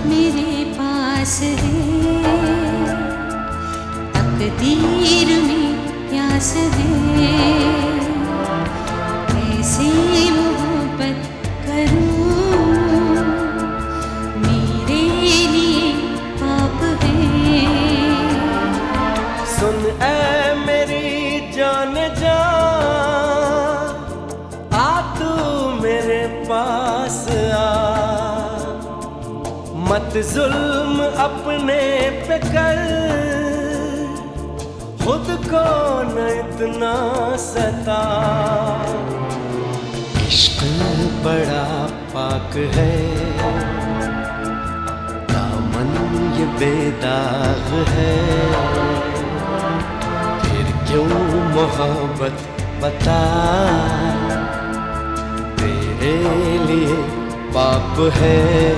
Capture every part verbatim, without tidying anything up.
मेरे पास है, तकदीर में प्यास है, कैसे मोहब्बत करूं, मेरे लिए पाप है। सुन ऐ मेरी जान जा, आ तू मेरे पास आ, मत जुल्म अपने पे कर, खुद को न इतना सता। इश्क बड़ा पाक है, दामन ये बेदाग है, फिर क्यों मोहब्बत बता, तेरे लिए पाप है।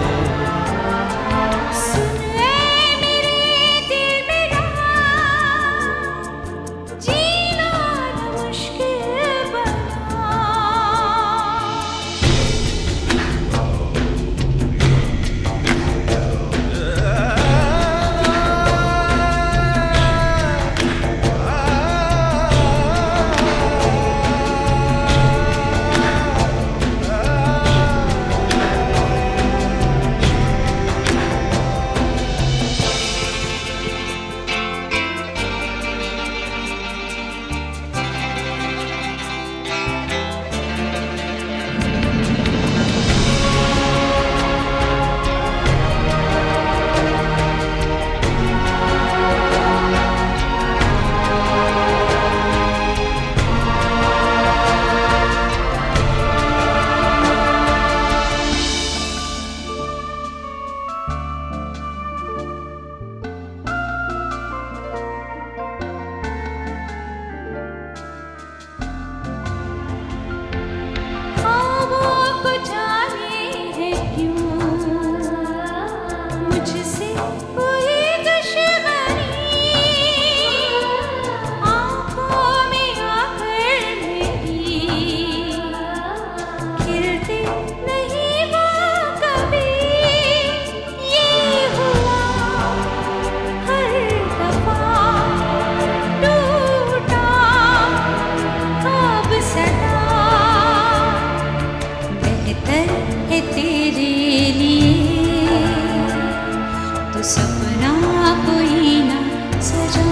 सपना कोई ना सजा,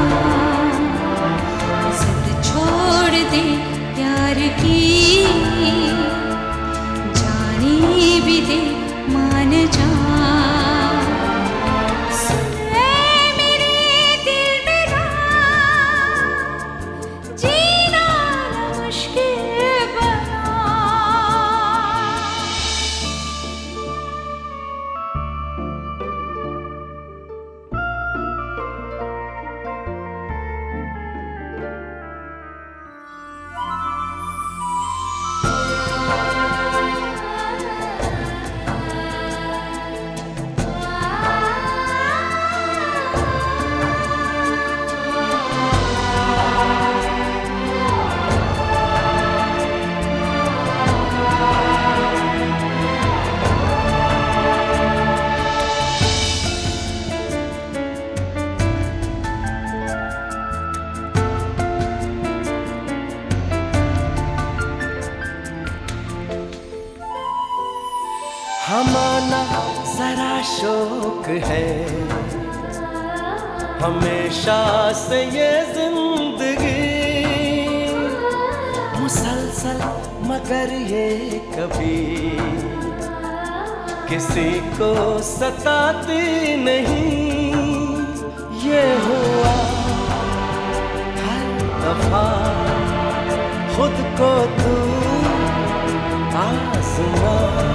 जिद छोड़ दे प्यार की, जाने भी दे मान जा। हमारा जरा शौक है, हमेशा से ये जिंदगी मुसलसल, मगर ये कभी किसी को सताती नहीं। ये हुआ हर दफा खुद को तू आज़मा,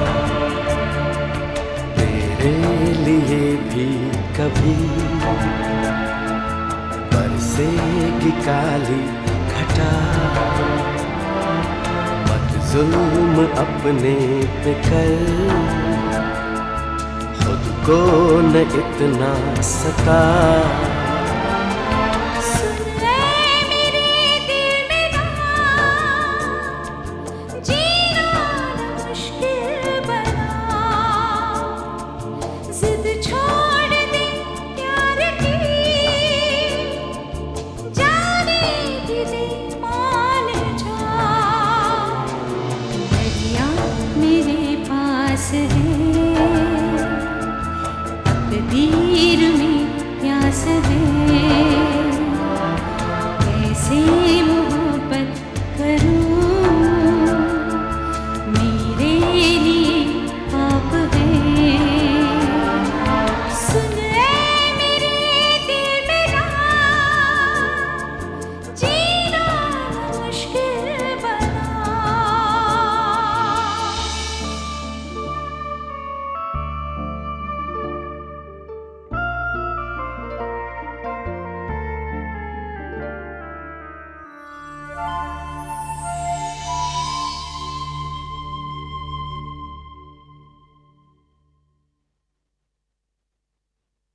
तेरे लिए भी कभी बरसेगी काली घटा, मत जुल्म अपने पे कर, खुद को न इतना सता। जिद जिद छोड़ दे प्यार की, जाने भी दे मान जा, दरिया मेरे पास है, तकदीर में प्यास है।